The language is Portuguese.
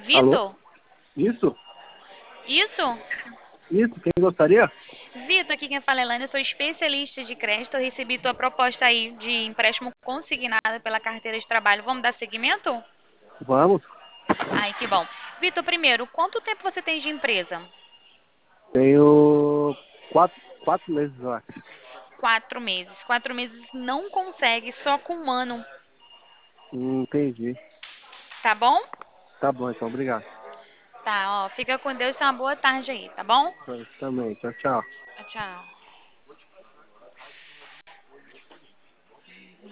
Alô? Vitor? Isso? Isso? Isso, quem gostaria? Vitor, aqui quem fala é Elaine, eu sou especialista de crédito. Eu recebi tua proposta aí de empréstimo consignado pela carteira de trabalho. Vamos dar seguimento? Vamos. Ai, que bom. Vitor, primeiro, quanto tempo você tem de empresa? Tenho quatro meses, eu acho. 4 meses. 4 meses não consegue, só com 1 ano. Entendi. Tá bom? Tá bom, então, obrigado. Tá, ó. Fica com Deus e tenha uma boa tarde aí, tá bom? Também, tchau, tchau. Tchau.